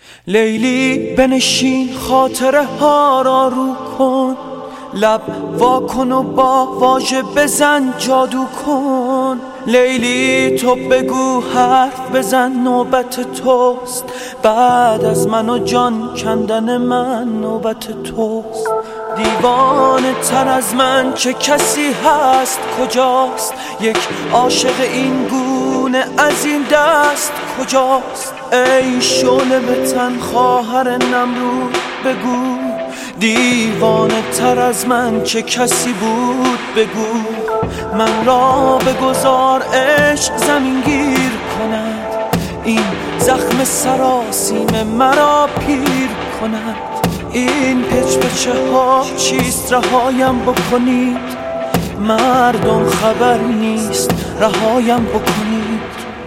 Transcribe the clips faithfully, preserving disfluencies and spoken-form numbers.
لیلی بنشین خاطره ها را رو کن، لب وا کن و با واژه بزن جادو کن. لیلی تو بگو حرف بزن نوبت توست، بعد از من و جان کندن من نوبت توست. دیوانه تر از من چه کسی هست کجاست؟ یک عاشق این گونه از این دست کجاست؟ ای شعله به تن خواهر نمرود بگو، دیوانه تر از من چه کسی بود بگو. من را بگذار عشق زمین گیر کند، این زخم سراسیم مرا پیر کند. این پچ پچه ها چیست رهایم بکنید، مردم خبر نیست رهایم بکنید.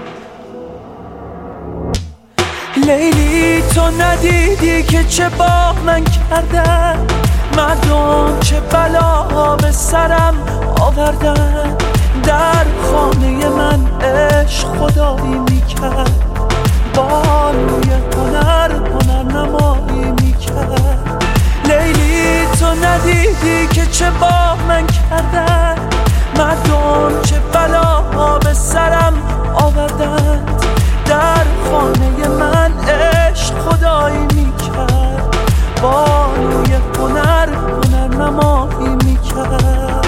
لیلی تو ندیدی که چه با من کردن، مردم چه بلا به سرم آوردن. در خانه من عشق خدایی میکرد، بانوی هنر هنر نمایی میکرد. لیلی تو ندیدی که چه با من کردن، مردم چه بلا به سرم آوردن. در خانه من عشق خدایی میکرد، بانوی هنر هنر نمایی میکرد.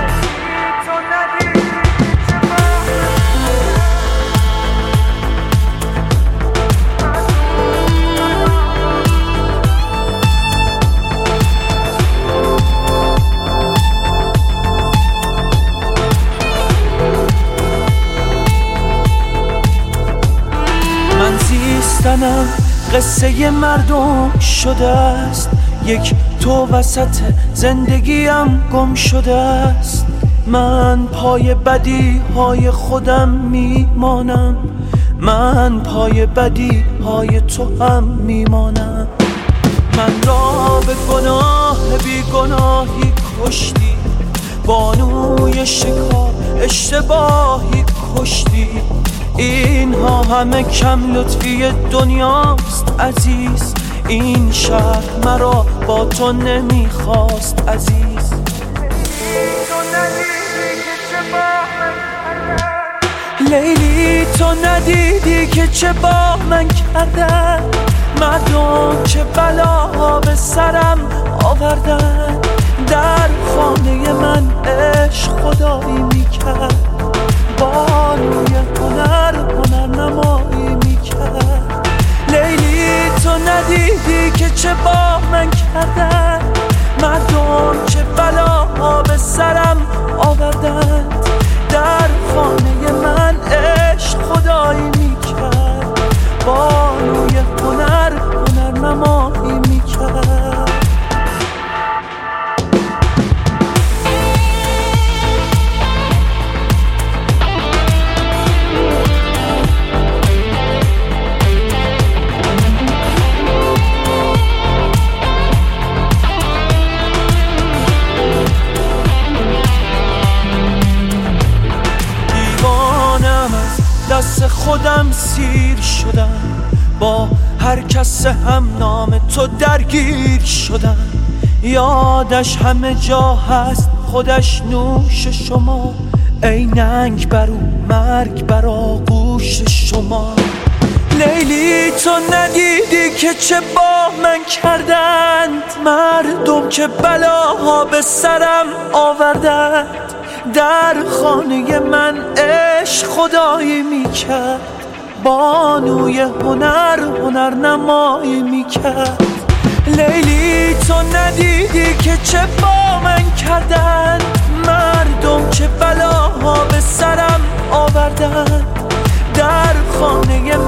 زیستنم قصه مردم شده است، یک تو وسط زندگیم گم شده است. من پای بدی های خودم میمانم، من پای بدی های تو هم میمانم. من را به گناه بی گناهی کشتی، بانوی شکار اشتباهی کشتی. اینها همه کم لطفی دنیاست عزیز، این شهر مرا با تو نمیخواست عزیز. لیلی تو ندیدی که چه با من کردن، مردم چه بلا به سرم آوردن. در خانه من عشق خدایی میکرد، بانوی هنر هنر نمایی میکرد. لیلی تو ندیدی که چه با من کردن، مردم چه بلا به سرم آوردن. در خانه من عشق خدایی میکرد، بانوی هنر هنر نمایی میکرد. دست خودم سیر شدم، با هر کس هم نام تو درگیر شدم. یادش همه جا هست خودش نوش شما، ای ننگ برو مرگ بر آغوش شما. لیلی تو ندیدی که چه با من کردند، مردم که بلاها به سرم آوردند. در خانه من عشق خدایی میکرد، بانوی هنر هنر نمایی میکرد. لیلی تو ندیدی که چه با من کردن، مردم چه بلاها به سرم آوردن. در خانه